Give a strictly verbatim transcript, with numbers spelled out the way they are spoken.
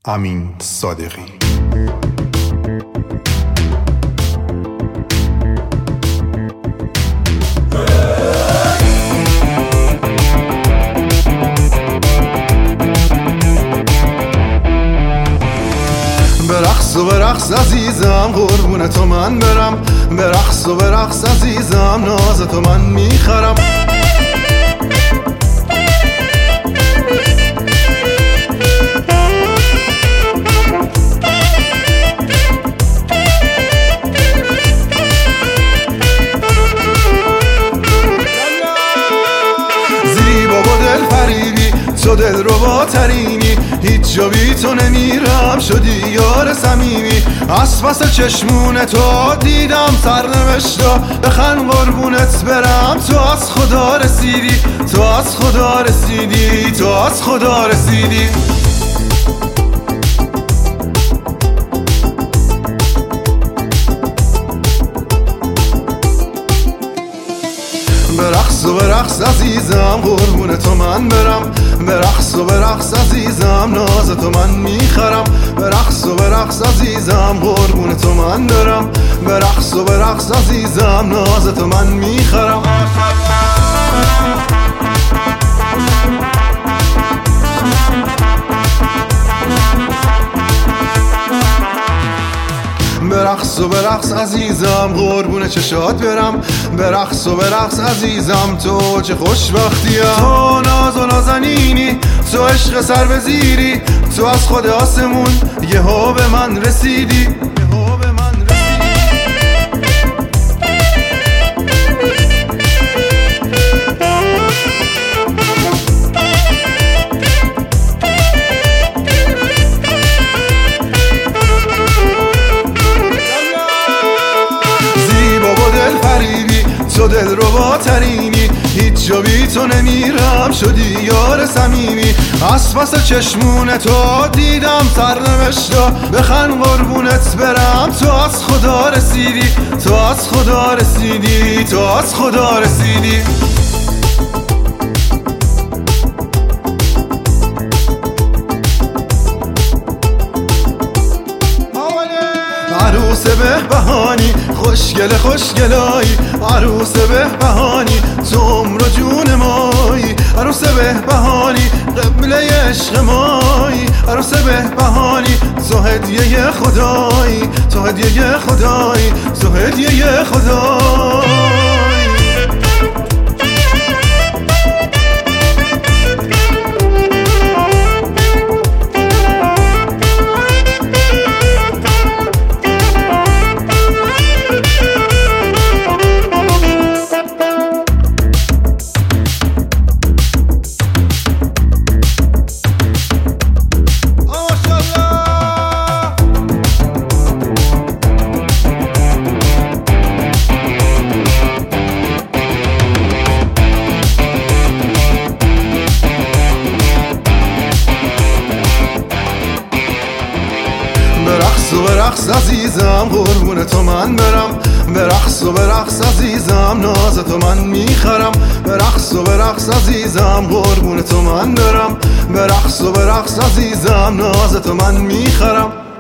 امین صادقی. برقص و برقص عزیزم قربون تو من برم، برقص و برقص عزیزم ناز تو من میخرم. زیبا و دل فریبی تو دل رو با ترینی، هیچ جا بی تو نمیرم شدی یار صمیمی. از پس چشمون تو دیدم سرنوشتا، بخند قربونت برم تو از خدا رسیدی، تو از خدا رسیدی، تو از خدا رسیدی. برقص و برقص عزیزم قربون تو من برم، برقص و برقص عزیزم ناز تو من میخرم. برقص و برقص عزیزم قربون تو من برم، برقص و برقص عزیزم ناز تو من میخرم. برقص و برقص عزیزم قربون چشات برم، برقص و برقص عزیزم تو چه خوشبختیم. تو ناز و نازنینی، تو عشق سر به زیری، تو از خود آسمون یه ها به من رسیدی. تو دل رو با ترینی، هیچ جا بی تو نمیرم شدی یار صمیمی. از پس چشمون تو دیدم سرنوشتا، بخند قربونت برم تو از خدا رسیدی، تو از خدا رسیدی، تو از خدا رسیدی. عروس بهبهانی خوشگل خوشگلایی، عروس بهبهانی تو عمر و جون مایی. عروس بهبهانی قبله عشق مایی، عروس بهبهانی تو هدیه خدایی، تو هدیه خدایی، تو هدیه خدایی. برقص و برقص عزیزم قربون تو من برم، برقص و برقص عزیزم ناز تو من میخرم. برقص و برقص عزیزم قربون تو من برم، برقص و برقص عزیزم ناز تو من میخرم.